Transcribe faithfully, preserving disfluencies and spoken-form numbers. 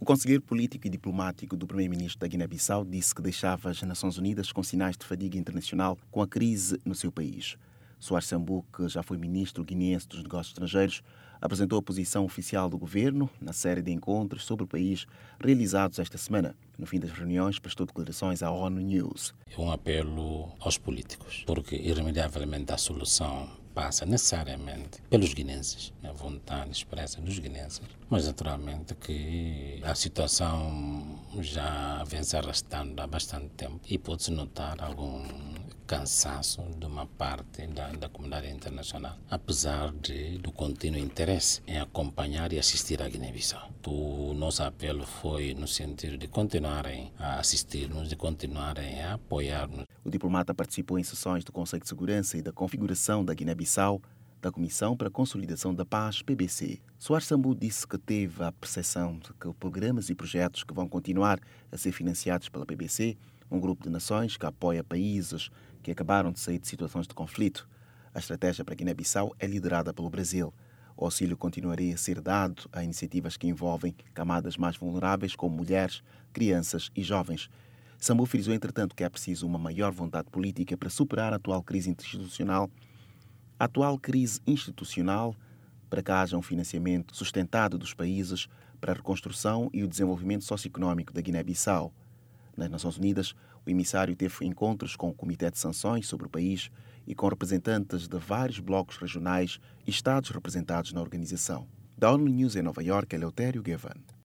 O conselheiro político e diplomático do primeiro-ministro da Guiné-Bissau disse que deixava as Nações Unidas com sinais de fadiga internacional com a crise no seu país. Soares Sambu, que já foi ministro guineense dos Negócios Estrangeiros, apresentou a posição oficial do governo na série de encontros sobre o país realizados esta semana. No fim das reuniões, prestou declarações à ONU News. É um apelo aos políticos, porque irremediavelmente a solução passa necessariamente pelos guineenses, a vontade expressa dos guineenses, mas naturalmente que a situação já vem se arrastando há bastante tempo e pode-se notar algum cansaço de uma parte da, da comunidade internacional, apesar de, do contínuo interesse em acompanhar e assistir à Guiné-Bissau. O nosso apelo foi no sentido de continuarem a assistir-nos, de continuarem a apoiar-nos. O diplomata participou em sessões do Conselho de Segurança e da Configuração da Guiné-Bissau, da Comissão para a Consolidação da Paz, P B C. Soares Sambu disse que teve a percepção de que programas e projetos que vão continuar a ser financiados pela P B C, um grupo de nações que apoia países que acabaram de sair de situações de conflito. A estratégia para a Guiné-Bissau é liderada pelo Brasil. O auxílio continuaria a ser dado a iniciativas que envolvem camadas mais vulneráveis, como mulheres, crianças e jovens. Sambu frisou, entretanto, que é preciso uma maior vontade política para superar a atual crise institucional, a atual crise institucional para que haja um financiamento sustentado dos países para a reconstrução e o desenvolvimento socioeconómico da Guiné-Bissau. Nas Nações Unidas, o emissário teve encontros com o Comitê de Sanções sobre o país e com representantes de vários blocos regionais e estados representados na organização. Da ONU News em Nova Iorque, Eleutério Gavan.